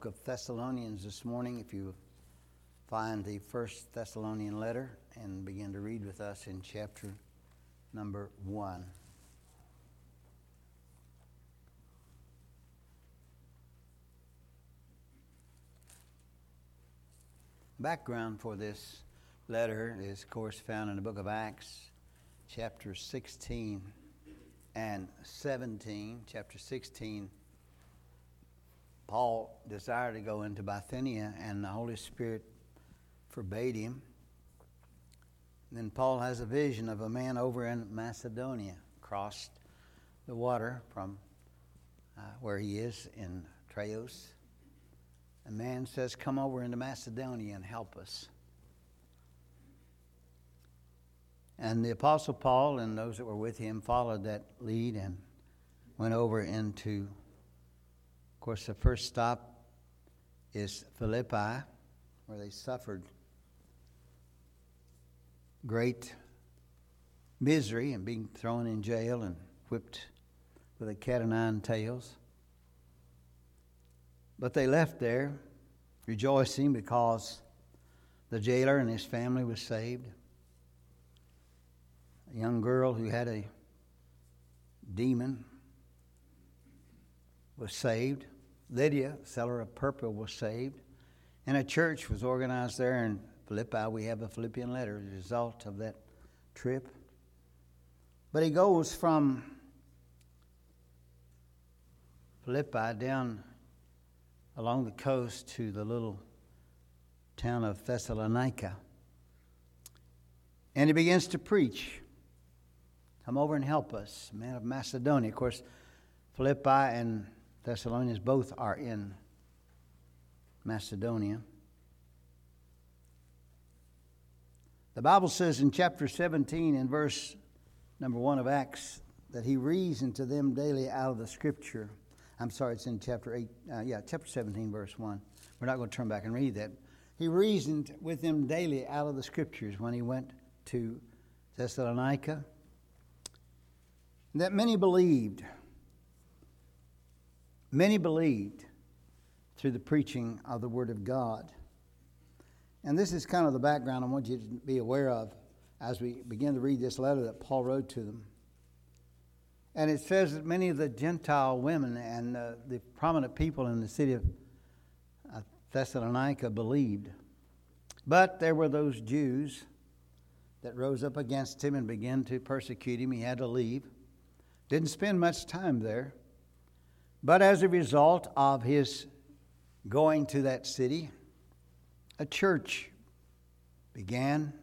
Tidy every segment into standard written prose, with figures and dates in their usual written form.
Of Thessalonians this morning. If you find the First Thessalonian letter and begin to read with us in chapter number 1. Background for this letter is, of course, found in the book of Acts, chapter 16 and 17. Chapter 16, Paul desired to go into Bithynia, and the Holy Spirit forbade him. And then Paul has a vision of a man over in Macedonia, crossed the water from where he is in Troas. A man says, "Come over into Macedonia and help us." And the Apostle Paul and those that were with him followed that lead and went over into, of course, the first stop is Philippi, where they suffered great misery and being thrown in jail and whipped with a cat o' nine tails. But they left there rejoicing because the jailer and his family was saved. A young girl who had a demon was saved. Lydia, seller of purple, was saved. And a church was organized there in Philippi. We have a Philippian letter as a result of that trip. But he goes from Philippi down along the coast to the little town of Thessalonica. And he begins to preach. Come over and help us, man of Macedonia. Of course, Philippi and Thessalonians both are in Macedonia. The Bible says in chapter 17 and verse number 1 of Acts that he reasoned to them daily out of the Scripture. I'm sorry, it's in chapter 17, verse 1. We're not going to turn back and read that. He reasoned with them daily out of the Scriptures when he went to Thessalonica, that many believed. Many believed through the preaching of the Word of God. And this is kind of the background I want you to be aware of as we begin to read this letter that Paul wrote to them. And it says that many of the Gentile women and the prominent people in the city of Thessalonica believed. But there were those Jews that rose up against him and began to persecute him. He had to leave. Didn't spend much time there. But as a result of his going to that city, a church began.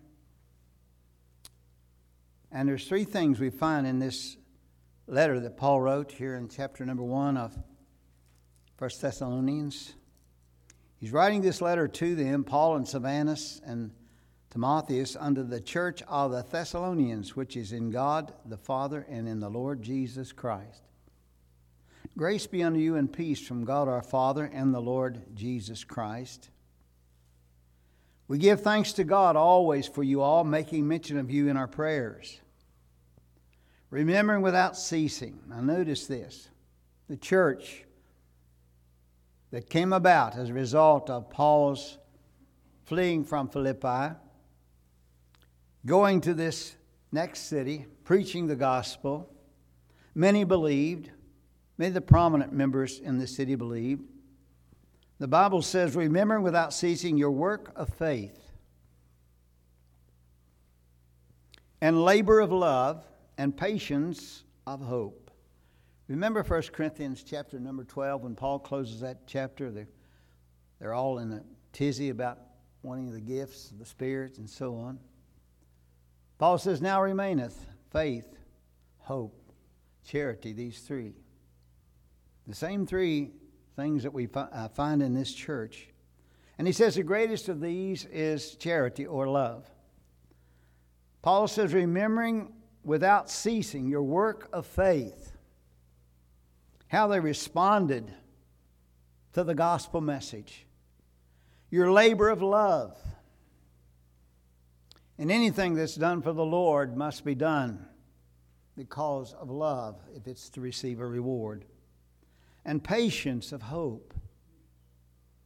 And there's three things we find in this letter that Paul wrote here in chapter number 1 of 1 Thessalonians. He's writing this letter to them, Paul and Silvanus and Timotheus, unto the church of the Thessalonians, which is in God the Father and in the Lord Jesus Christ. Grace be unto you and peace from God our Father and the Lord Jesus Christ. We give thanks to God always for you all, making mention of you in our prayers, remembering without ceasing. Now notice this. The church that came about as a result of Paul's fleeing from Philippi, going to this next city, preaching the gospel. Many believed. Many of the prominent members in the city believed. The Bible says, remembering without ceasing your work of faith and labor of love and patience of hope. Remember 1 Corinthians chapter number 12 when Paul closes that chapter? They're all in a tizzy about wanting the gifts of the Spirit and so on. Paul says, now remaineth faith, hope, charity, these three. The same three things that we find in this church. And he says the greatest of these is charity or love. Paul says, remembering without ceasing your work of faith, how they responded to the gospel message, your labor of love. And anything that's done for the Lord must be done because of love if it's to receive a reward. And patience of hope.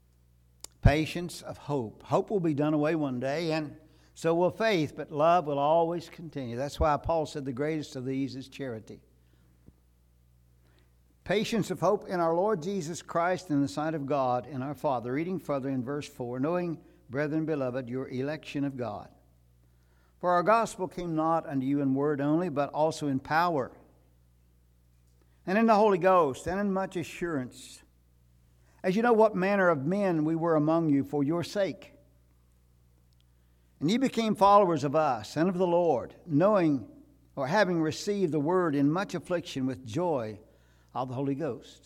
patience of hope. Hope will be done away one day, and so will faith, but love will always continue. That's why Paul said the greatest of these is charity. Patience of hope in our Lord Jesus Christ in the sight of God and our Father. Reading further in verse 4, knowing, brethren beloved, your election of God. For our gospel came not unto you in word only, but also in power, and in the Holy Ghost, and in much assurance, as you know what manner of men we were among you for your sake. And ye became followers of us and of the Lord, knowing or having received the word in much affliction with joy of the Holy Ghost,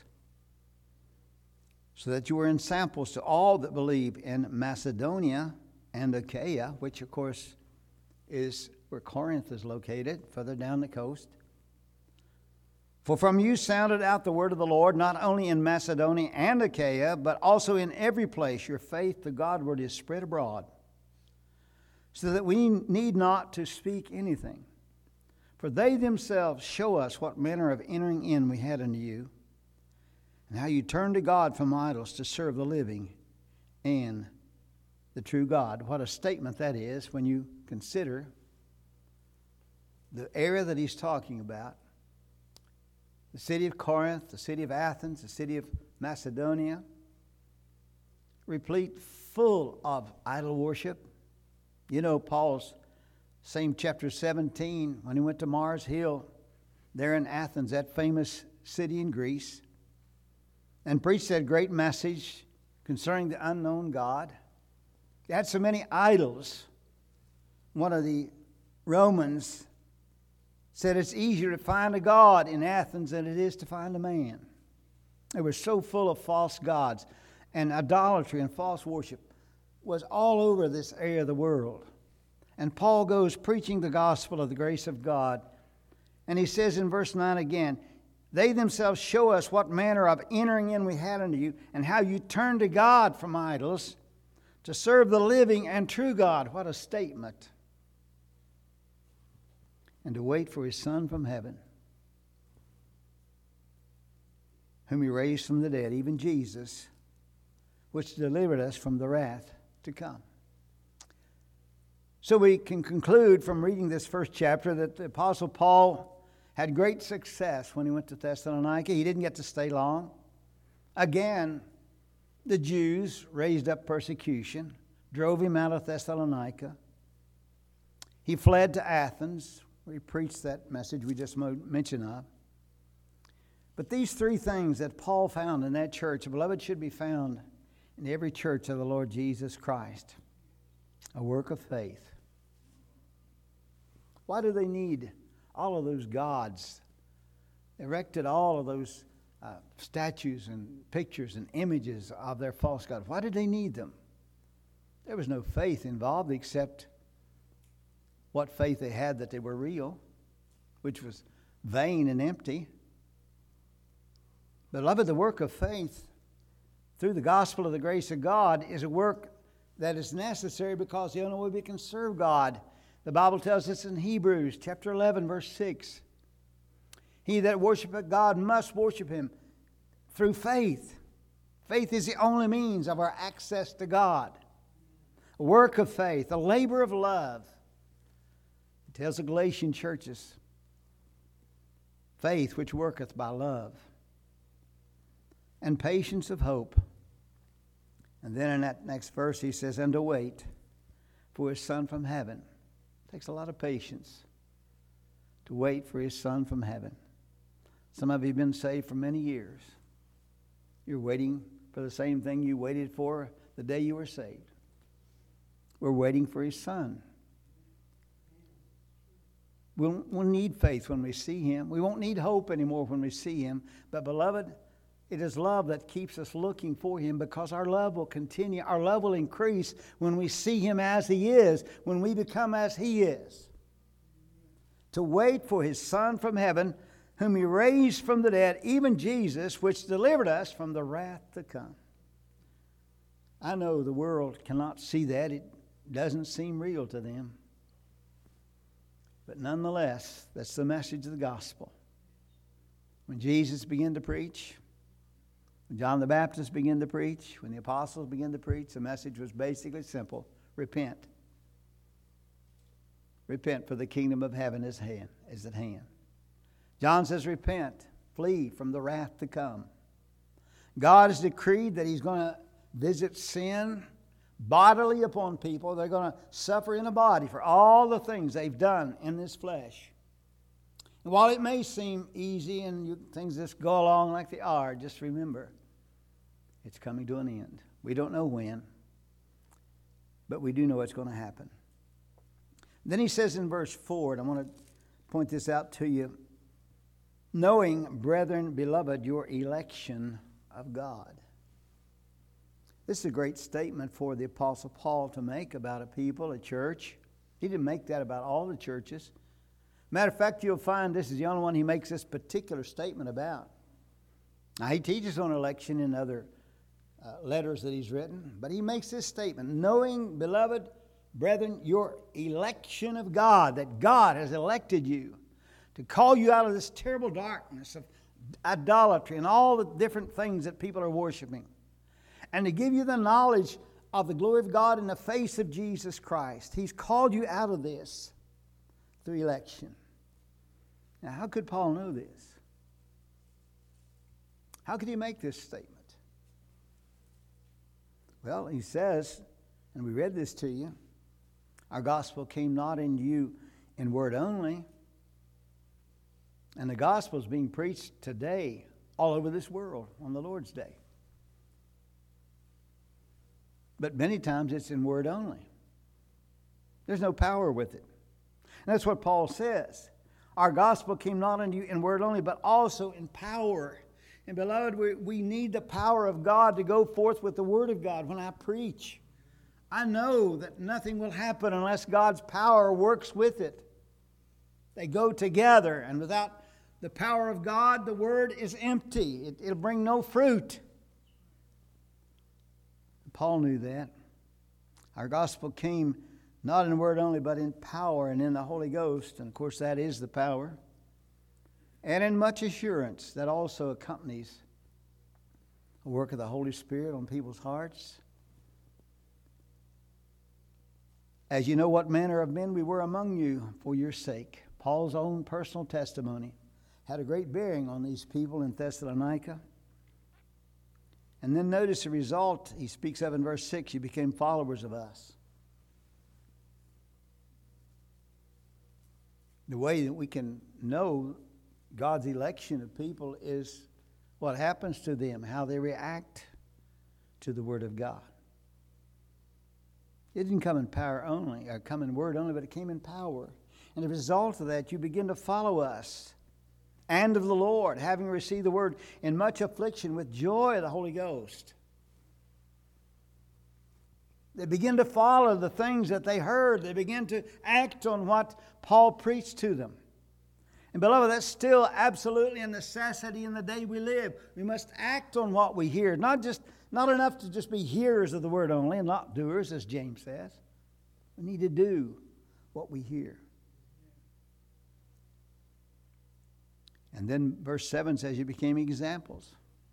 so that you were ensamples to all that believe in Macedonia and Achaia, which of course is where Corinth is located, further down the coast. For from you sounded out the word of the Lord, not only in Macedonia and Achaia, but also in every place your faith to Godward is spread abroad, so that we need not to speak anything. For they themselves show us what manner of entering in we had unto you, and how you turned to God from idols to serve the living and the true God. What a statement that is when you consider the area that he's talking about. The city of Corinth, the city of Athens, the city of Macedonia, replete full of idol worship. You know, Paul's same chapter 17, when he went to Mars Hill, there in Athens, that famous city in Greece, and preached that great message concerning the unknown God. They had so many idols. One of the Romans said it's easier to find a God in Athens than it is to find a man. They were so full of false gods, and idolatry and false worship was all over this area of the world. And Paul goes preaching the gospel of the grace of God. And he says in verse 9 again, they themselves show us what manner of entering in we had unto you, and how you turned to God from idols to serve the living and true God. What a statement. And to wait for his Son from heaven, whom he raised from the dead, even Jesus, which delivered us from the wrath to come. So we can conclude from reading this first chapter that the Apostle Paul had great success when he went to Thessalonica. He didn't get to stay long. Again, the Jews raised up persecution, drove him out of Thessalonica. He fled to Athens, where he preached that message we just mentioned of. But these three things that Paul found in that church, beloved, should be found in every church of the Lord Jesus Christ. A work of faith. Why do they need all of those gods? They erected all of those statues and pictures and images of their false gods. Why did they need them? There was no faith involved except what faith they had that they were real, which was vain and empty. Beloved, the work of faith through the gospel of the grace of God is a work that is necessary, because the only way we can serve God, the Bible tells us in Hebrews chapter 11, verse 6, he that worshipeth God must worship him through faith. Faith is the only means of our access to God. A work of faith, a labor of love. It tells the Galatian churches, faith which worketh by love, and patience of hope. And then in that next verse he says, and to wait for his Son from heaven. It takes a lot of patience to wait for his Son from heaven. Some of you have been saved for many years. You're waiting for the same thing you waited for the day you were saved. We're waiting for his Son. We'll need faith when we see him. We won't need hope anymore when we see him. But beloved, it is love that keeps us looking for him, because our love will continue. Our love will increase when we see him as he is, when we become as he is. To wait for his Son from heaven, whom he raised from the dead, even Jesus, which delivered us from the wrath to come. I know the world cannot see that. It doesn't seem real to them. But nonetheless, that's the message of the gospel. When Jesus began to preach, When John the Baptist began to preach, when the apostles began to preach, the message was basically simple. Repent. Repent, for the kingdom of heaven is at hand. John says, repent, flee from the wrath to come. God has decreed that He's going to visit sin bodily upon people. They're going to suffer in a body for all the things they've done in this flesh. And while it may seem easy and things just go along like they are, just remember, it's coming to an end. We don't know when, but we do know it's going to happen. Then he says in verse 4, and I want to point this out to you, knowing, brethren, beloved, your election of God. This is a great statement for the Apostle Paul to make about a people, a church. He didn't make that about all the churches. Matter of fact, you'll find this is the only one he makes this particular statement about. Now, he teaches on election in other letters that he's written, but he makes this statement, knowing, beloved, brethren, your election of God, that God has elected you to call you out of this terrible darkness of idolatry and all the different things that people are worshiping, and to give you the knowledge of the glory of God in the face of Jesus Christ. He's called you out of this through election. Now, how could Paul know this? How could he make this statement? Well, he says, and we read this to you, our gospel came not in you in word only. And the gospel is being preached today all over this world on the Lord's Day. But many times it's in word only. There's no power with it. And that's what Paul says. Our gospel came not unto you in word only, but also in power. And beloved, we need the power of God to go forth with the word of God. When I preach, I know that nothing will happen unless God's power works with it. They go together, and without the power of God, the word is empty. It'll bring no fruit. Paul knew that. Our gospel came not in word only, but in power and in the Holy Ghost. And of course, that is the power. And in much assurance that also accompanies the work of the Holy Spirit on people's hearts. As you know what manner of men we were among you for your sake. Paul's own personal testimony had a great bearing on these people in Thessalonica. And then notice the result he speaks of in verse 6. You became followers of us. The way that we can know God's election of people is what happens to them, how they react to the Word of God. It didn't come in power only, or come in word only, but it came in power. And the result of that, you begin to follow us and of the Lord, having received the word in much affliction with joy of the Holy Ghost. They begin to follow the things that they heard. They begin to act on what Paul preached to them. And beloved, that's still absolutely a necessity in the day we live. We must act on what we hear. Not enough to just be hearers of the word only and not doers, as James says. We need to do what we hear. And then verse 7 says you became examples.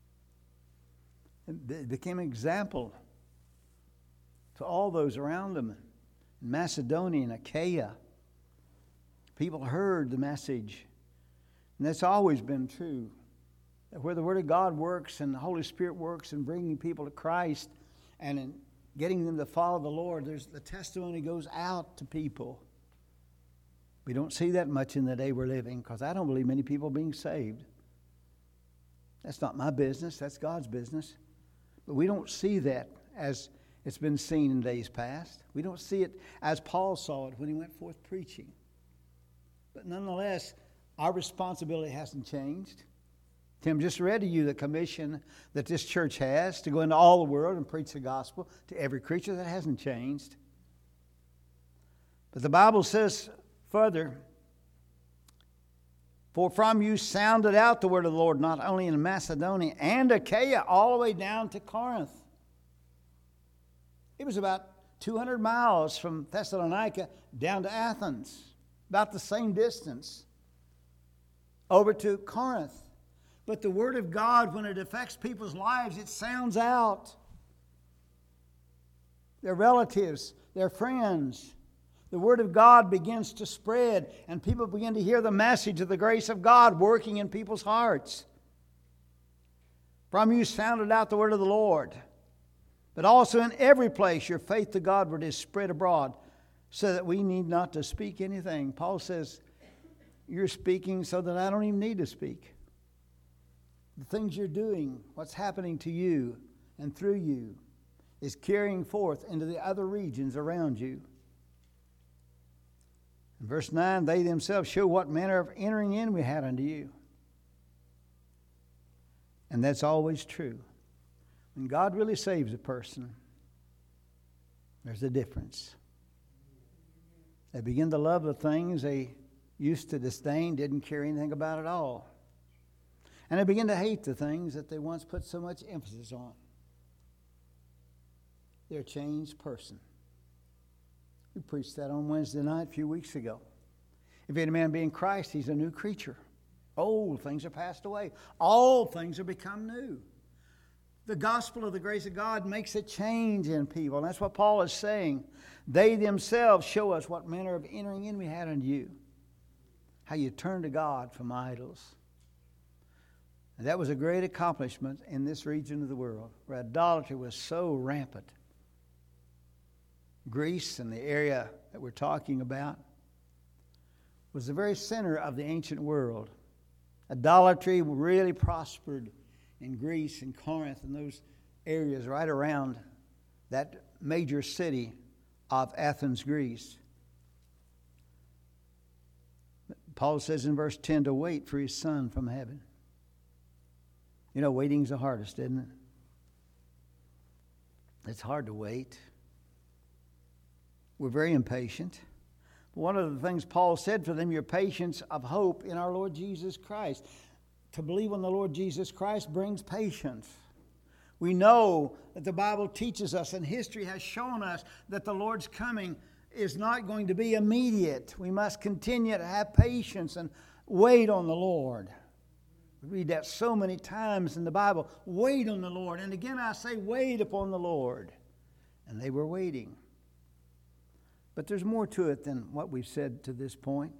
They became an example to all those around them. In Macedonia and Achaia, people heard the message. And that's always been true. That where the Word of God works and the Holy Spirit works in bringing people to Christ and in getting them to follow the Lord, the testimony goes out to people. We don't see that much in the day we're living because I don't believe many people being saved. That's not my business. That's God's business. But we don't see that as it's been seen in days past. We don't see it as Paul saw it when he went forth preaching. But nonetheless, our responsibility hasn't changed. Tim just read to you the commission that this church has to go into all the world and preach the gospel to every creature. That hasn't changed. But the Bible says further, for from you sounded out the word of the Lord, not only in Macedonia and Achaia, all the way down to Corinth. It was about 200 miles from Thessalonica down to Athens, about the same distance over to Corinth, But the Word of God, when it affects people's lives, it sounds out. Their relatives, their friends. The Word of God begins to spread, and people begin to hear the message of the grace of God working in people's hearts. From you sounded out the word of the Lord. But also in every place your faith to Godward is spread abroad, so that we need not to speak anything. Paul says, you're speaking so that I don't even need to speak. The things you're doing, what's happening to you and through you, is carrying forth into the other regions around you. In verse 9, they themselves show what manner of entering in we had unto you. And that's always true. When God really saves a person, there's a difference. They begin to love the things they used to disdain, didn't care anything about at all. And they begin to hate the things that they once put so much emphasis on. They're a changed person. We preached that on Wednesday night a few weeks ago. If any man be in Christ, he's a new creature. Old things are passed away. All things are become new. The gospel of the grace of God makes a change in people. And that's what Paul is saying. They themselves show us what manner of entering in we had unto you. How you turned to God from idols. And that was a great accomplishment in this region of the world, where idolatry was so rampant. Greece, and the area that we're talking about, was the very center of the ancient world. Idolatry really prospered in Greece and Corinth and those areas right around that major city of Athens, Greece. Paul says in verse 10 to wait for his Son from heaven. You know, waiting's the hardest, isn't it? It's hard to wait. We're very impatient. One of the things Paul said for them, your patience of hope in our Lord Jesus Christ. To believe on the Lord Jesus Christ brings patience. We know that the Bible teaches us, and history has shown us, that the Lord's coming is not going to be immediate. We must continue to have patience and wait on the Lord. We read that so many times in the Bible. Wait on the Lord. And again I say, wait upon the Lord. And they were waiting. But there's more to it than what we've said to this point.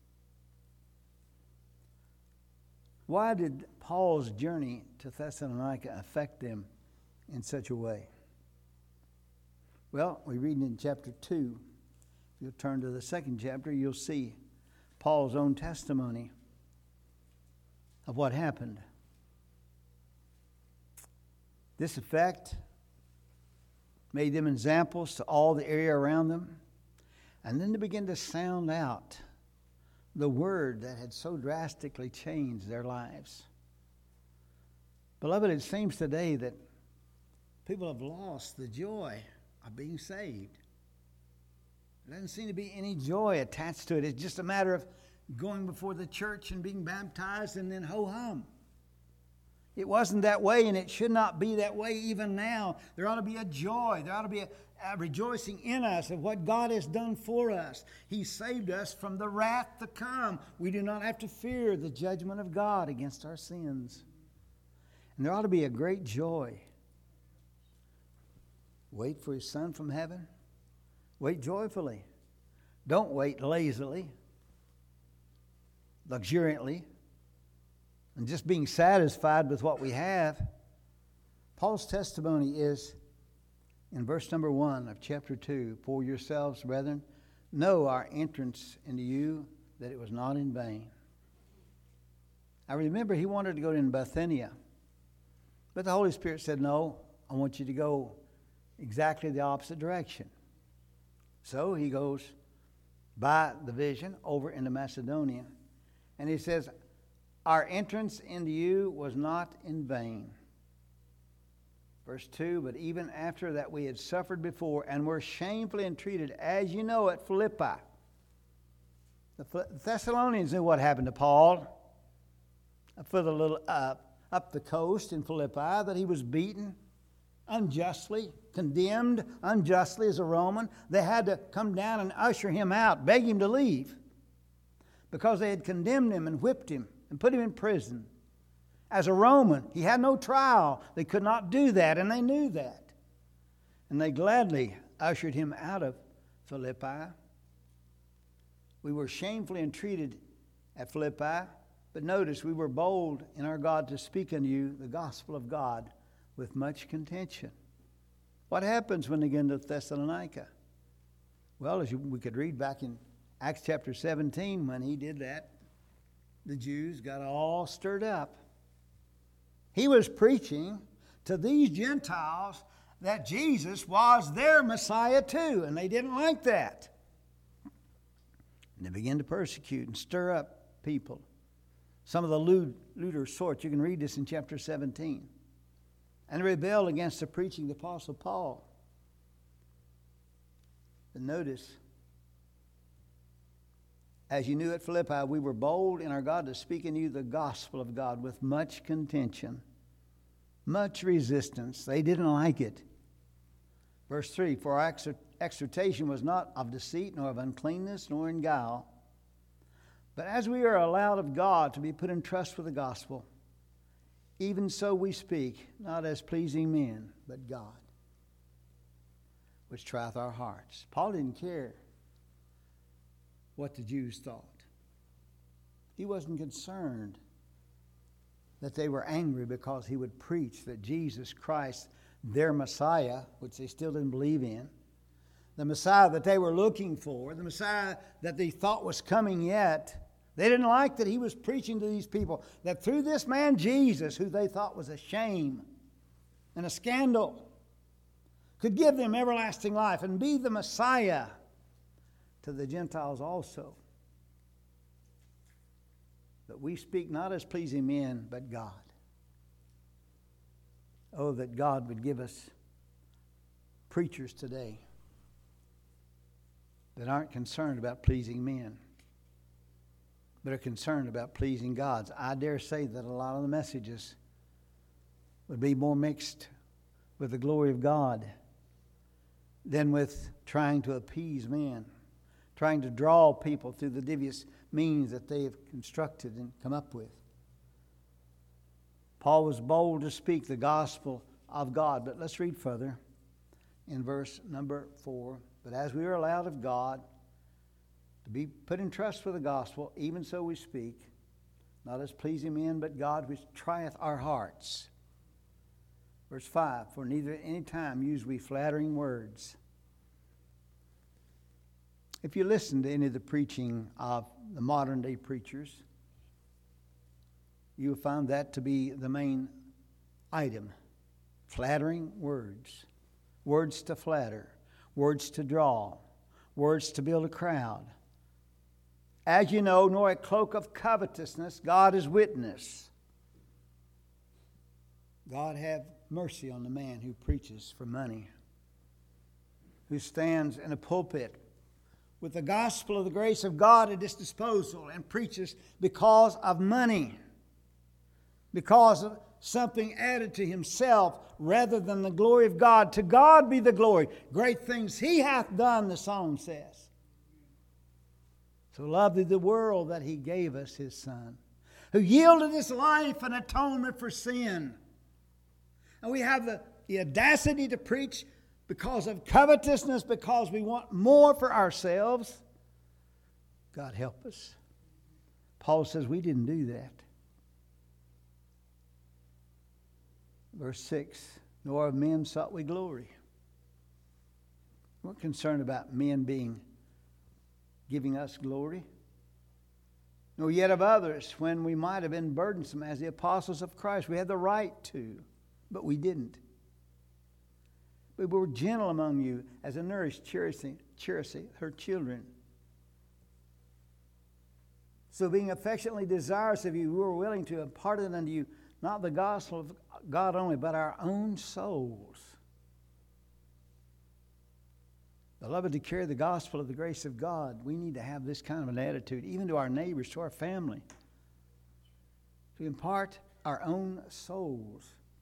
Why did Paul's journey to Thessalonica affect them in such a way? Well, we read in chapter 2. If you'll turn to the second chapter, you'll see Paul's own testimony of what happened. This effect made them examples to all the area around them. And then they began to sound out the word that had so drastically changed their lives. Beloved, it seems today that people have lost the joy of being saved. There doesn't seem to be any joy attached to it. It's just a matter of going before the church and being baptized and then ho-hum. It wasn't that way, and it should not be that way even now. There ought to be a joy. There ought to be a rejoicing in us of what God has done for us. He saved us from the wrath to come. We do not have to fear the judgment of God against our sins. And there ought to be a great joy. Wait for his Son from heaven. Wait joyfully. Don't wait lazily, luxuriantly, and just being satisfied with what we have. Paul's testimony is in verse number 1 of chapter 2. For yourselves, brethren, know our entrance into you, that it was not in vain. I remember he wanted to go to Bithynia, but the Holy Spirit said, no, I want you to go exactly the opposite direction. So he goes by the vision over into Macedonia, and he says, our entrance into you was not in vain. Verse 2, but even after that we had suffered before and were shamefully entreated, as you know, at Philippi. The Thessalonians knew what happened to Paul up the coast in Philippi, that he was beaten unjustly, condemned unjustly as a Roman. They had to come down and usher him out, beg him to leave, because they had condemned him and whipped him and put him in prison. As a Roman, he had no trial. They could not do that, and they knew that. And they gladly ushered him out of Philippi. We were shamefully entreated at Philippi, but notice we were bold in our God to speak unto you the gospel of God with much contention. What happens when they get into Thessalonica? Well, we could read back in Acts chapter 17, when he did that, the Jews got all stirred up. He was preaching to these Gentiles that Jesus was their Messiah too, and they didn't like that. And they began to persecute and stir up people. Some of the lewder sorts. You can read this in chapter 17. And rebelled against the preaching of the Apostle Paul. But notice, as you knew at Philippi, we were bold in our God to speak in you the gospel of God with much contention, much resistance. They didn't like it. Verse 3, for our exhortation was not of deceit, nor of uncleanness, nor in guile. But as we are allowed of God to be put in trust with the gospel, even so we speak, not as pleasing men, but God, which trieth our hearts. Paul didn't care what the Jews thought. He wasn't concerned that they were angry because he would preach that Jesus Christ, their Messiah, which they still didn't believe in, the Messiah that they were looking for, the Messiah that they thought was coming yet. They didn't like that he was preaching to these people that through this man Jesus, who they thought was a shame and a scandal, could give them everlasting life and be the Messiah to the Gentiles also. But we speak not as pleasing men, but God. Oh, that God would give us preachers today that aren't concerned about pleasing men, but are concerned about pleasing God. I dare say that a lot of the messages would be more mixed with the glory of God than with trying to appease men, trying to draw people through the devious means that they have constructed and come up with. Paul was bold to speak the gospel of God. But let's read further in verse number 4. But as we are allowed of God to be put in trust with the gospel, even so we speak, not as pleasing men, but God which trieth our hearts. Verse 5, for neither at any time use we flattering words. If you listen to any of the preaching of the modern day preachers, you will find that to be the main item. Flattering words. Words to flatter. Words to draw. Words to build a crowd. As you know, nor a cloak of covetousness, God is witness. God have mercy on the man who preaches for money, who stands in a pulpit with the gospel of the grace of God at his disposal and preaches because of money, because of something added to himself rather than the glory of God. To God be the glory. Great things he hath done, the song says. So loved he the world that he gave us his Son, who yielded his life an atonement for sin. And we have the audacity to preach because of covetousness, because we want more for ourselves. God help us. Paul says we didn't do that. Verse 6, nor of men sought we glory. We're concerned about men giving us glory, nor yet of others, when we might have been burdensome as the apostles of Christ. We had the right to, but we didn't. We were gentle among you, as a nurse cherishing her children. So being affectionately desirous of you, we were willing to impart it unto you, not the gospel of God only, but our own souls. Beloved, to carry the gospel of the grace of God, we need to have this kind of an attitude, even to our neighbors, to our family, to impart our own souls.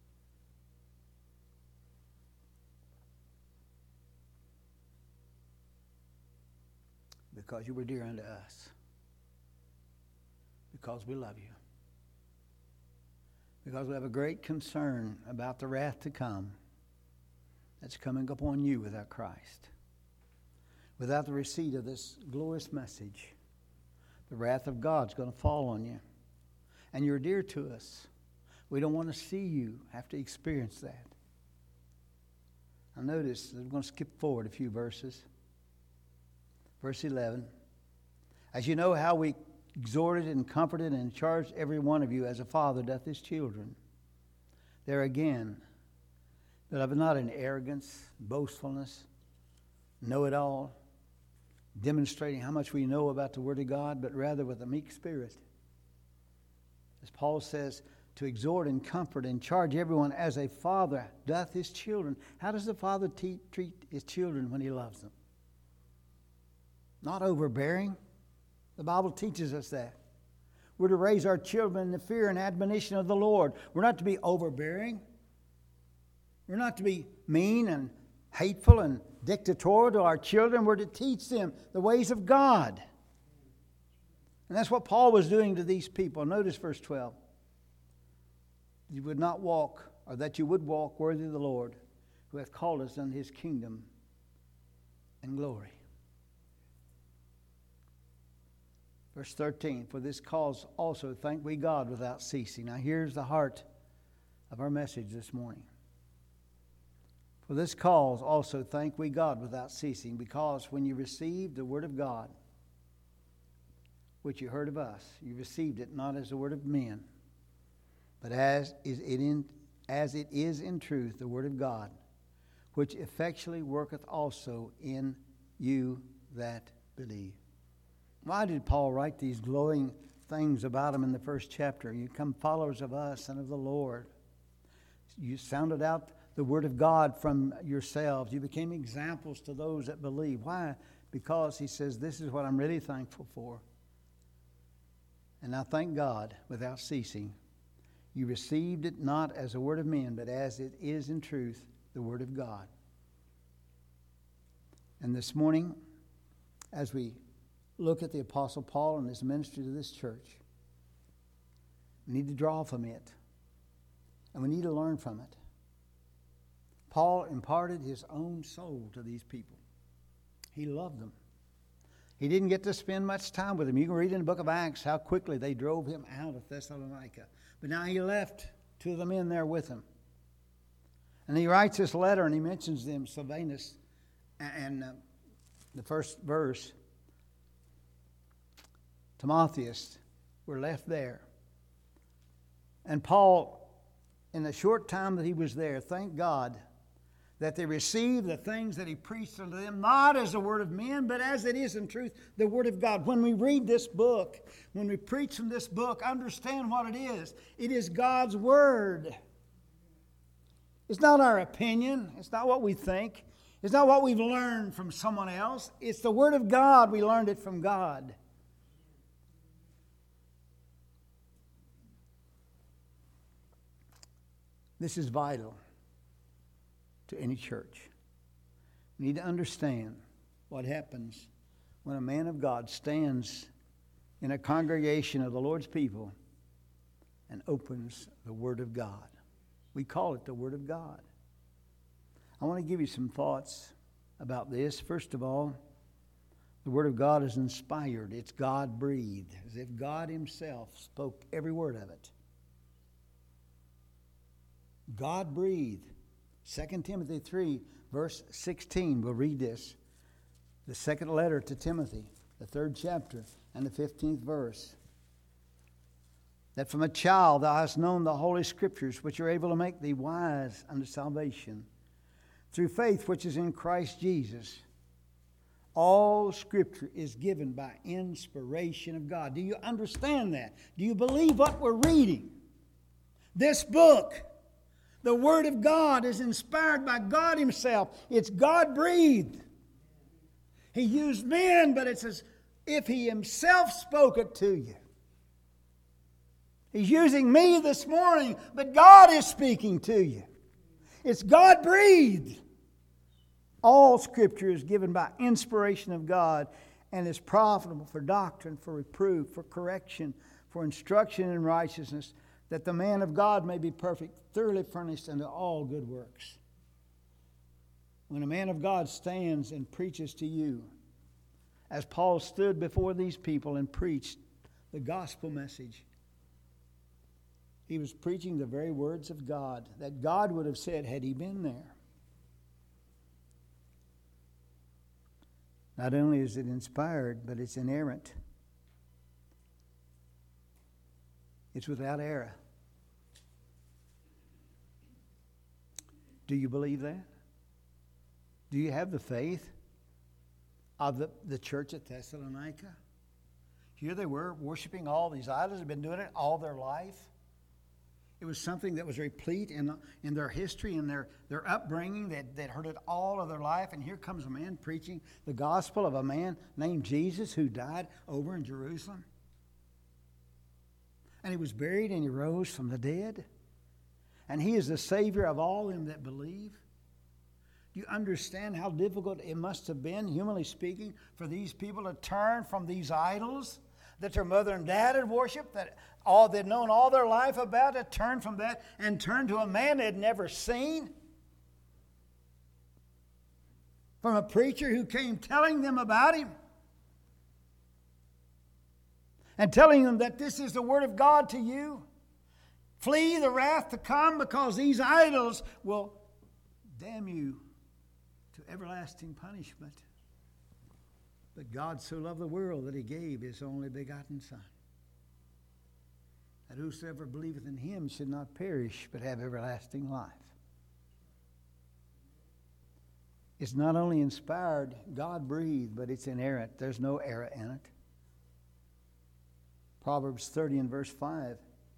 Because you were dear unto us. Because we love you. because we have a great concern about the wrath to come that's coming upon you without Christ. Without the receipt of this glorious message, the wrath of God's going to fall on you. And you're dear to us. We don't want to see you have to experience that. Now notice, we're going to skip forward a few verses. Verse 11. As you know how we exhorted and comforted and charged every one of you as a father doth his children. There again, beloved, not in arrogance, boastfulness, know-it-all, demonstrating how much we know about the Word of God, but rather with a meek spirit. As Paul says, to exhort and comfort and charge everyone as a father doth his children. How does the father treat his children when he loves them? Not overbearing. The Bible teaches us that. We're to raise our children in the fear and admonition of the Lord. We're not to be overbearing. We're not to be mean and hateful and dictatorial to our children. We're to teach them the ways of God. And that's what Paul was doing to these people. Notice verse 12. You would not walk, or that you would walk worthy of the Lord, who hath called us unto his kingdom and glory. Verse 13, for this cause also thank we God without ceasing. Now here's the heart of our message this morning. For this cause also thank we God without ceasing, because when you received the word of God, which you heard of us, you received it not as the word of men, but as it is in truth the word of God, which effectually worketh also in you that believe. Why did Paul write these glowing things about him in the first chapter? You become followers of us and of the Lord. You sounded out the word of God from yourselves. You became examples to those that believe. Why? Because he says, this is what I'm really thankful for. And I thank God without ceasing. You received it not as a word of men, but as it is in truth the word of God. And this morning, as we look at the Apostle Paul and his ministry to this church, we need to draw from it. And we need to learn from it. Paul imparted his own soul to these people. He loved them. He didn't get to spend much time with them. You can read in the book of Acts how quickly they drove him out of Thessalonica. But now he left two of the men there with him. And he writes this letter and he mentions them, Silvanus, and the first verse, Timotheus, were left there. And Paul, in the short time that he was there, thank God that they received the things that he preached unto them, not as the word of men, but as it is in truth, the word of God. When we read this book, when we preach from this book, understand what it is. It is God's word. It's not our opinion. It's not what we think. It's not what we've learned from someone else. It's the word of God. We learned it from God. This is vital to any church. You need to understand what happens when a man of God stands in a congregation of the Lord's people and opens the Word of God. We call it the Word of God. I want to give you some thoughts about this. First of all, the Word of God is inspired. It's God-breathed, as if God Himself spoke every word of it. God-breathed. 2 Timothy 3, verse 16. We'll read this. The second letter to Timothy, the 3rd chapter, and the 15th verse. That from a child thou hast known the Holy Scriptures, which are able to make thee wise unto salvation, through faith which is in Christ Jesus. All Scripture is given by inspiration of God. Do you understand that? Do you believe what we're reading? This book, the Word of God, is inspired by God Himself. It's God-breathed. He used men, but it's as if He Himself spoke it to you. He's using me this morning, but God is speaking to you. It's God-breathed. All Scripture is given by inspiration of God and is profitable for doctrine, for reproof, for correction, for instruction in righteousness, that the man of God may be perfect, thoroughly furnished unto all good works. When a man of God stands and preaches to you, as Paul stood before these people and preached the gospel message, he was preaching the very words of God that God would have said had he been there. Not only is it inspired, but it's inerrant. It's without error. Do you believe that? Do you have the faith of the church at Thessalonica? Here they were worshiping all these idols. They've been doing it all their life. It was something that was replete in their history and their upbringing. They'd heard it all of their life. And here comes a man preaching the gospel of a man named Jesus who died over in Jerusalem. And he was buried and he rose from the dead. And he is the Savior of all them that believe. Do you understand how difficult it must have been, humanly speaking, for these people to turn from these idols that their mother and dad had worshipped, that all they'd known all their life about, to turn from that and turn to a man they'd never seen? From a preacher who came telling them about him and telling them that this is the word of God to you. Flee the wrath to come, because these idols will damn you to everlasting punishment. But God so loved the world that he gave his only begotten Son, that whosoever believeth in him should not perish, but have everlasting life. It's not only inspired, God-breathed, but it's inerrant. There's no error in it. Proverbs 30 and verse 5.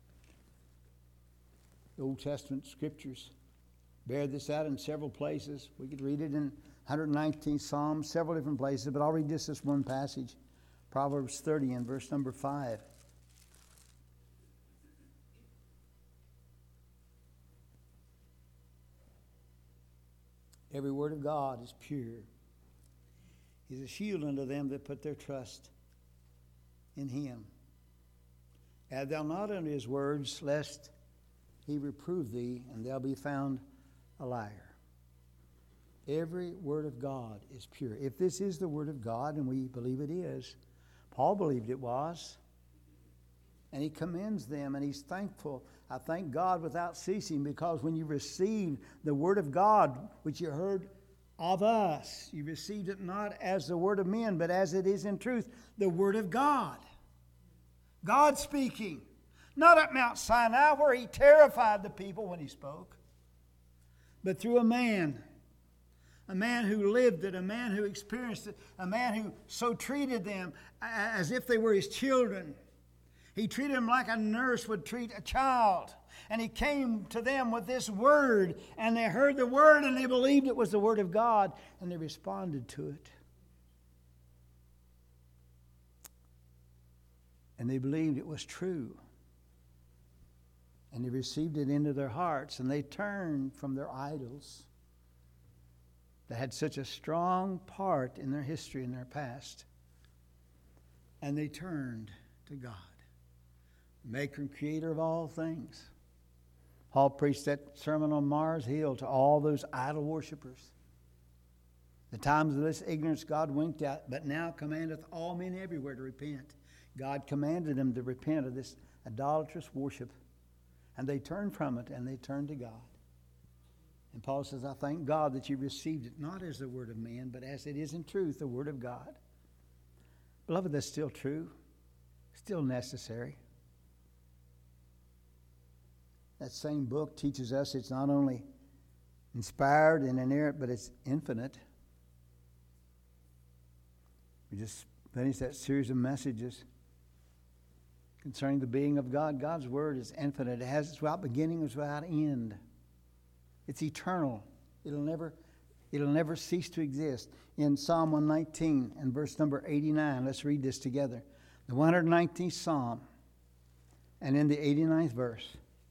The Old Testament scriptures bear this out in several places. We could read it in 119th Psalm, several different places, but I'll read this one passage. Proverbs 30 and verse number 5. Every word of God is pure. He is a shield unto them that put their trust in him. Add thou not unto his words, lest he reprove thee, and thou be found a liar. Every word of God is pure. If this is the word of God, and we believe it is, Paul believed it was, and he commends them, and he's thankful. I thank God without ceasing, because when you received the word of God, which you heard of us, you received it not as the word of men, but as it is in truth, the word of God. God speaking. Not at Mount Sinai, where he terrified the people when he spoke, but through a man who lived it, a man who experienced it, a man who so treated them as if they were his children. He treated them like a nurse would treat a child. And he came to them with this word, and they heard the word, and they believed it was the word of God, and they responded to it. And they believed it was true. And they received it into their hearts, and they turned from their idols that had such a strong part in their history and their past. And they turned to God, maker and creator of all things. Paul preached that sermon on Mars Hill to all those idol worshipers. The times of this ignorance God winked at, but now commandeth all men everywhere to repent. God commanded them to repent of this idolatrous worship. And they turned from it, and they turned to God. And Paul says, I thank God that you received it not as the word of man, but as it is in truth, the word of God. Beloved, that's still true, still necessary. That same book teaches us it's not only inspired and inerrant, but it's infinite. We just finished that series of messages concerning the being of God. God's word is infinite. It has its without beginning, it's without end. It's eternal. It'll never cease to exist. In Psalm 119 and verse number 89, let's read this together. The 119th Psalm, and in the 89th verse.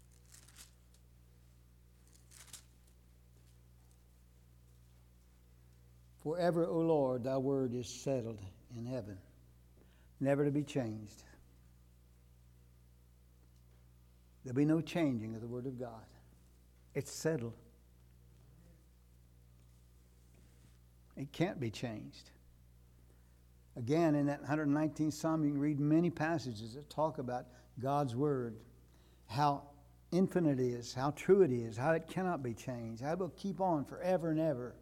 Forever, O Lord, thy word is settled in heaven, never to be changed. There'll be no changing of the Word of God. It's settled. It can't be changed. Again, in that 119th Psalm, you can read many passages that talk about God's Word, how infinite it is, how true it is, how it cannot be changed, how it will keep on forever and ever.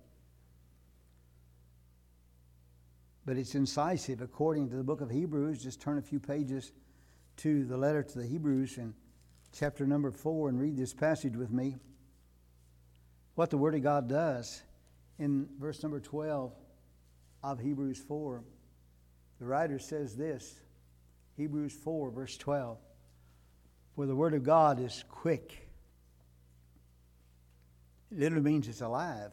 But it's incisive according to the book of Hebrews. Just turn a few pages to the letter to the Hebrews in chapter number 4 and read this passage with me. What the Word of God does in verse number 12 of Hebrews 4. The writer says this, Hebrews 4 verse 12. For the Word of God is quick. It literally means it's alive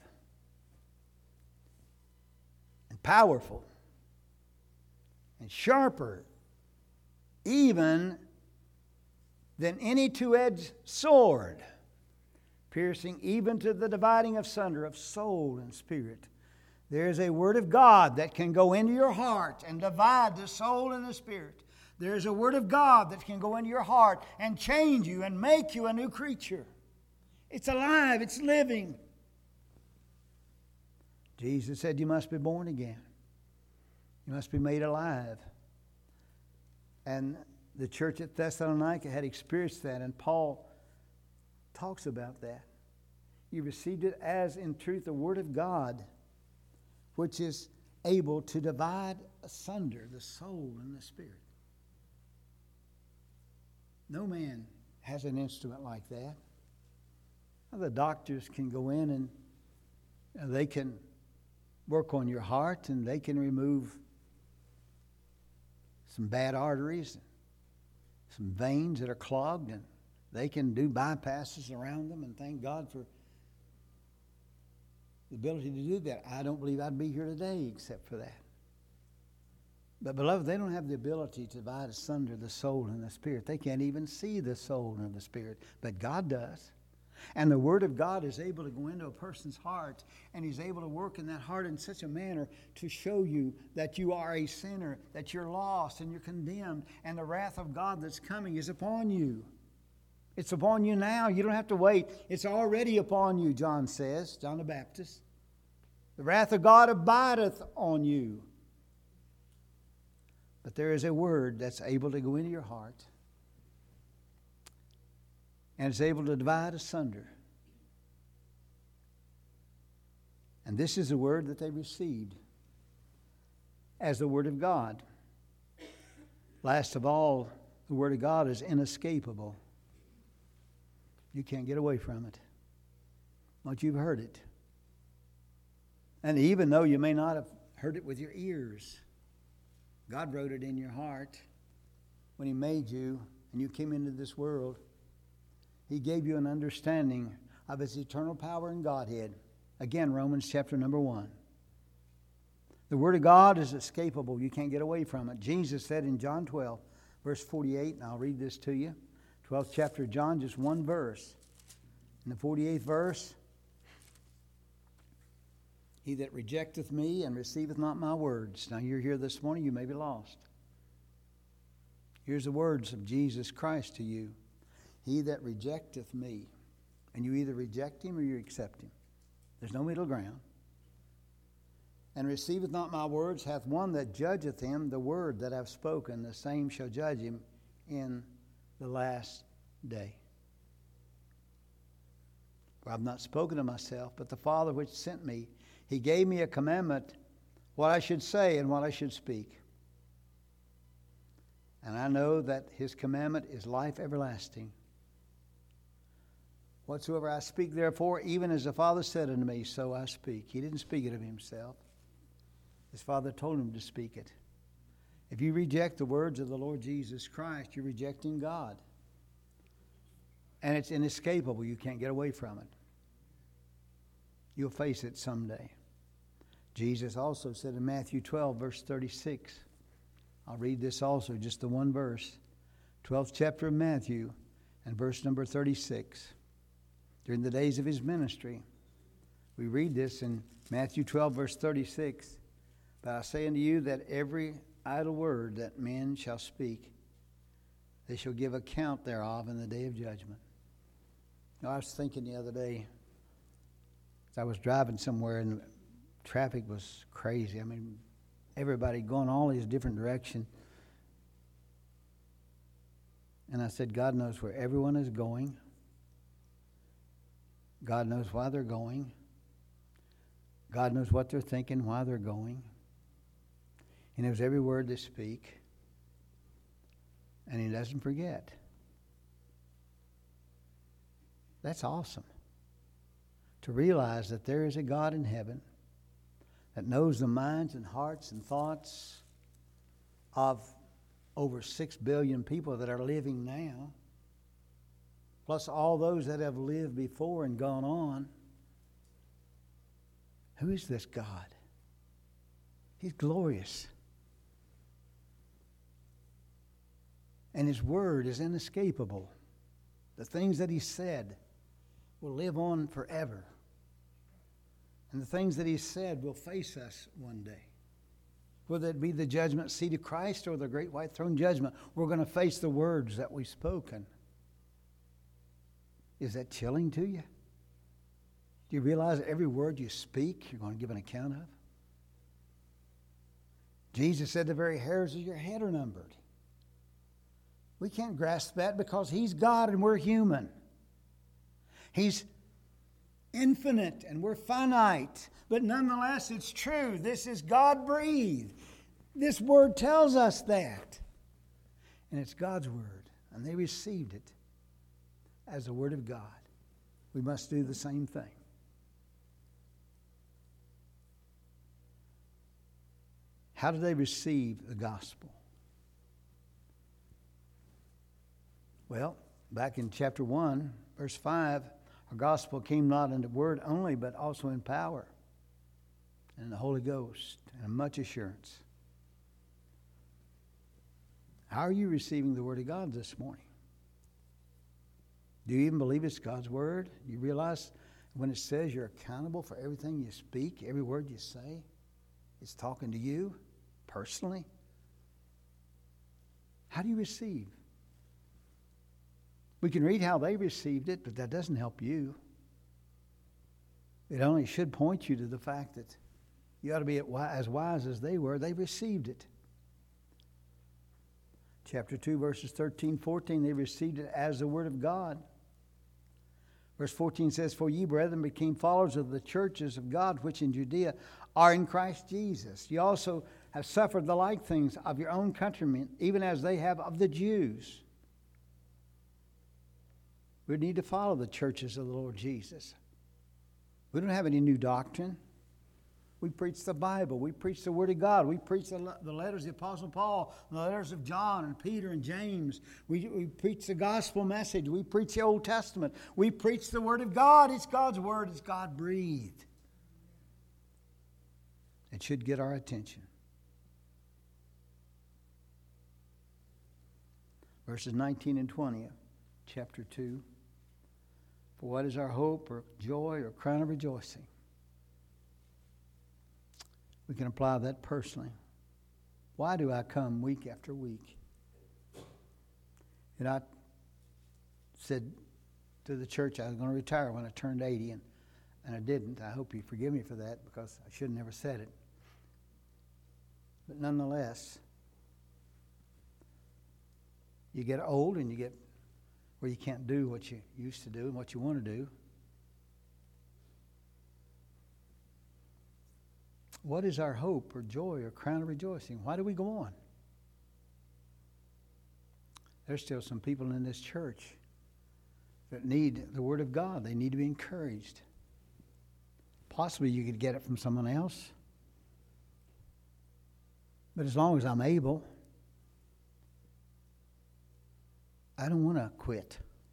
and powerful and sharper even than any two-edged sword, piercing even to the dividing asunder of soul and spirit. There is a Word of God that can go into your heart and divide the soul and the spirit. There is a Word of God that can go into your heart and change you and make you a new creature. It's alive, it's living. Jesus said you must be born again. You must be made alive. And the church at Thessalonica had experienced that, and Paul talks about that. You received it as, in truth, the Word of God, which is able to divide asunder the soul and the spirit. No man has an instrument like that. Now, the doctors can go in and they can work on your heart, and they can remove some bad arteries, some veins that are clogged, and they can do bypasses around them, and thank God for the ability to do that. I don't believe I'd be here today except for that. But, beloved, they don't have the ability to divide asunder the soul and the spirit. They can't even see the soul and the spirit, but God does. And the Word of God is able to go into a person's heart, and He's able to work in that heart in such a manner to show you that you are a sinner, that you're lost and you're condemned, and the wrath of God that's coming is upon you. It's upon you now. You don't have to wait. It's already upon you, John says, John the Baptist. The wrath of God abideth on you. But there is a Word that's able to go into your heart, and it's able to divide asunder. And this is the Word that they received as the Word of God. Last of all, the Word of God is inescapable. You can't get away from it once you've heard it. And even though you may not have heard it with your ears, God wrote it in your heart when He made you and you came into this world. He gave you an understanding of His eternal power and Godhead. Again, Romans chapter number 1. The Word of God is escapable. You can't get away from it. Jesus said in John 12, verse 48, and I'll read this to you. 12th chapter of John, just one verse. In the 48th verse, he that rejecteth me and receiveth not my words. Now you're here this morning, you may be lost. Here's the words of Jesus Christ to you. He that rejecteth me, and you either reject Him or you accept Him. There's no middle ground. And receiveth not my words, hath one that judgeth him, the word that I've spoken, the same shall judge him in the last day. For I've not spoken of myself, but the Father which sent me, He gave me a commandment, what I should say and what I should speak. And I know that His commandment is life everlasting. Whatsoever I speak, therefore, even as the Father said unto me, so I speak. He didn't speak it of Himself. His Father told Him to speak it. If you reject the words of the Lord Jesus Christ, you're rejecting God. And it's inescapable. You can't get away from it. You'll face it someday. Jesus also said in Matthew 12, verse 36, I'll read this also, just the one verse. 12th chapter of Matthew and verse number 36. During the days of His ministry, we read this in Matthew 12, verse 36. But I say unto you that every idle word that men shall speak, They shall give account thereof in the day of judgment. I was thinking the other day, as I was driving somewhere and the traffic was crazy. I mean, everybody going all these different directions. And I said, God knows where everyone is going. God knows why they're going. God knows what they're thinking, why they're going. He knows every word they speak. And He doesn't forget. That's awesome. To realize that there is a God in heaven that knows the minds and hearts and thoughts of over 6 billion people that are living now, plus all those that have lived before and gone on. Who is this God? He's glorious. And His word is inescapable. The things that He said will live on forever. And the things that He said will face us one day. Whether it be the judgment seat of Christ or the great white throne judgment, we're going to face the words that we've spoken. Is that chilling to you? Do you realize that every word you speak, you're going to give an account of? Jesus said the very hairs of your head are numbered. We can't grasp that because He's God and we're human. He's infinite and we're finite. But nonetheless, it's true. This is God-breathed. This word tells us that. And it's God's word. And they received it as the word of God. We must do the same thing. How did they receive the gospel? Well, back in chapter 1, verse 5, our gospel came not in the word only, but also in power and in the Holy Ghost and in much assurance. How are you receiving the word of God this morning? Do you even believe it's God's word? You realize when it says you're accountable for everything you speak, every word you say, it's talking to you personally? How do you receive? We can read how they received it, but that doesn't help you. It only should point you to the fact that you ought to be as wise as they were. They received it. Chapter 2, verses 13, 14, they received it as the word of God. Verse 14 says, For ye, brethren, became followers of the churches of God, which in Judea are in Christ Jesus. Ye also have suffered the like things of your own countrymen, even as they have of the Jews. We need to follow the churches of the Lord Jesus. We don't have any new doctrine. We preach the Bible. We preach the Word of God. We preach the letters of the Apostle Paul, the letters of John and Peter and James. We preach the gospel message. We preach the Old Testament. We preach the Word of God. It's God's Word. It's God-breathed. It should get our attention. Verses 19 and 20 of chapter 2. For what is our hope or joy or crown of rejoicing? We can apply that personally. Why do I come week after week? And I said to the church I was going to retire when I turned 80, and I didn't. I hope you forgive me for that because I should have never said it. But nonetheless, you get old and you get where you can't do what you used to do and what you want to do. What is our hope or joy or crown of rejoicing? Why do we go on? There's still some people in this church that need the Word of God. They need to be encouraged. Possibly you could get it from someone else. But as long as I'm able, I don't want to quit.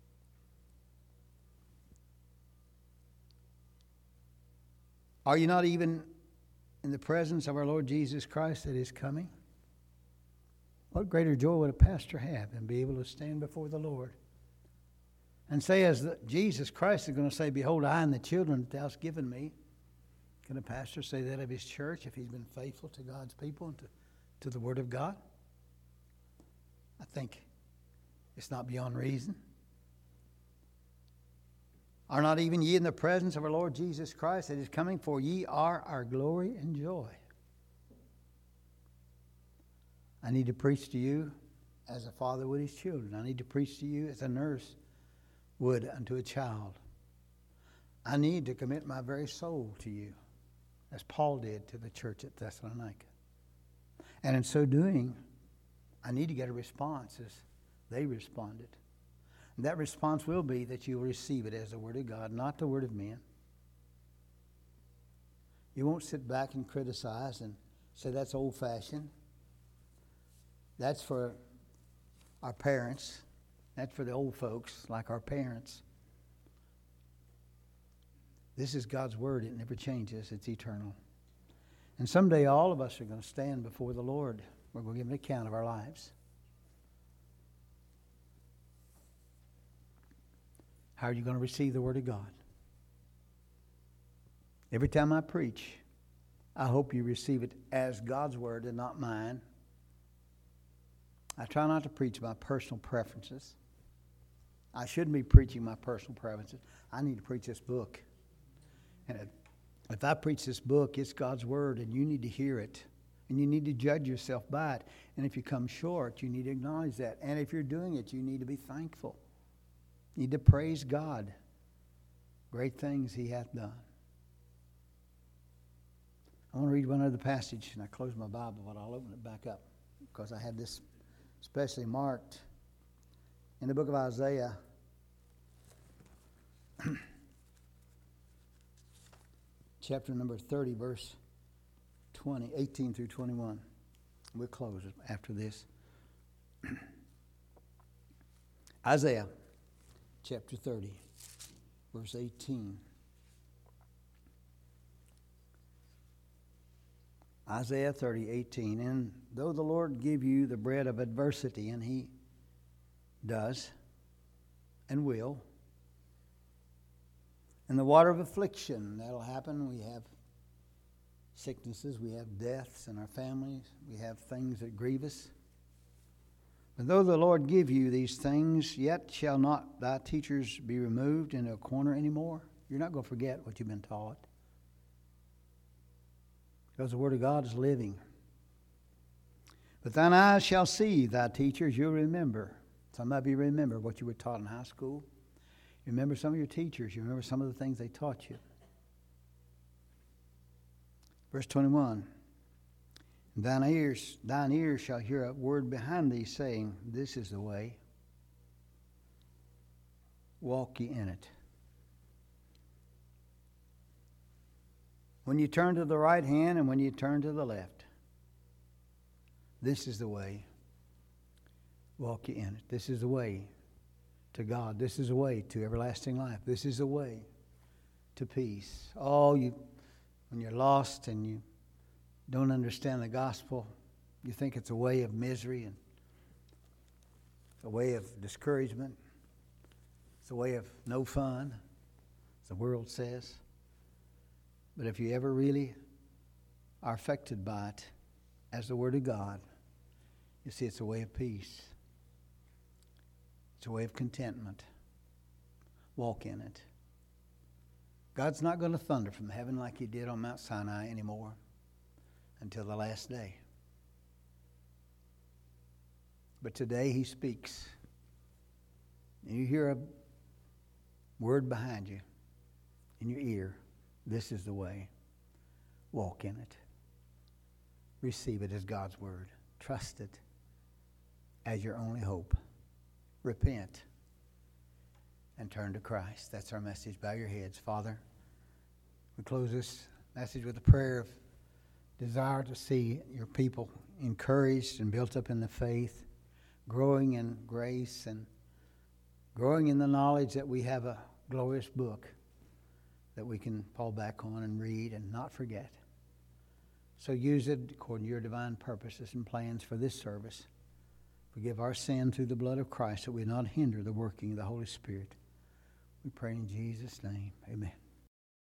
Are you not even in the presence of our Lord Jesus Christ that is coming? What greater joy would a pastor have than be able to stand before the Lord and say, as Jesus Christ is going to say, Behold, I and the children that thou hast given me. Can a pastor say that of his church if he's been faithful to God's people and to the Word of God? I think It's not beyond reason. Are not even ye in the presence of our Lord Jesus Christ that is coming? For ye are our glory and joy. I need to preach to you as a father would his children. I need to preach to you as a nurse would unto a child. I need to commit my very soul to you, as Paul did to the church at Thessalonica. And in so doing, I need to get a response as they responded. And that response will be that you will receive it as the Word of God, not the word of men. You won't sit back and criticize and say that's old-fashioned. That's for our parents. That's for the old folks like our parents. This is God's Word. It never changes. It's eternal. And someday all of us are going to stand before the Lord. We're going to give an account of our lives. How are you going to receive the Word of God? Every time I preach, I hope you receive it as God's Word and not mine. I try not to preach my personal preferences. I shouldn't be preaching my personal preferences. I need to preach this book. And if I preach this book, it's God's Word, and you need to hear it. And you need to judge yourself by it. And if you come short, you need to acknowledge that. And if you're doing it, you need to be thankful. You need to praise God. Great things He hath done. I want to read one other passage, and I close my Bible, but I'll open it back up because I have this especially marked in the book of Isaiah. Chapter number 30, verse 18 through 21. We'll close after this. Isaiah chapter 30, verse 18. Isaiah 30, 18. And though the Lord give you the bread of adversity, and He does and will, and the water of affliction, that'll happen. We have sicknesses, we have deaths in our families, we have things that grieve us. But though the Lord give you these things, yet shall not thy teachers be removed into a corner anymore. You're not going to forget what you've been taught. Because the Word of God is living. But thine eyes shall see thy teachers. You'll remember. Some of you remember what you were taught in high school. You remember some of your teachers. You remember some of the things they taught you. Verse 21. Thine ears shall hear a word behind thee saying, this is the way. Walk ye in it. When you turn to the right hand and when you turn to the left, this is the way. Walk ye in it. This is the way to God. This is the way to everlasting life. This is the way to peace. When you're lost and you don't understand the gospel, you think it's a way of misery and a way of discouragement. It's a way of no fun, as the world says. But if you ever really are affected by it as the Word of God, you see it's a way of peace. It's a way of contentment. Walk in it. God's not going to thunder from heaven like He did on Mount Sinai anymore until the last day. But today He speaks. And you hear a word behind you, in your ear. This is the way. Walk in it. Receive it as God's Word. Trust it as your only hope. Repent and turn to Christ. That's our message. Bow your heads. Father, we close this message with a prayer of desire to see your people encouraged and built up in the faith, growing in grace and growing in the knowledge that we have a glorious book that we can fall back on and read and not forget. So use it according to your divine purposes and plans for this service. Forgive our sin through the blood of Christ that we not hinder the working of the Holy Spirit. We pray in Jesus' name. Amen.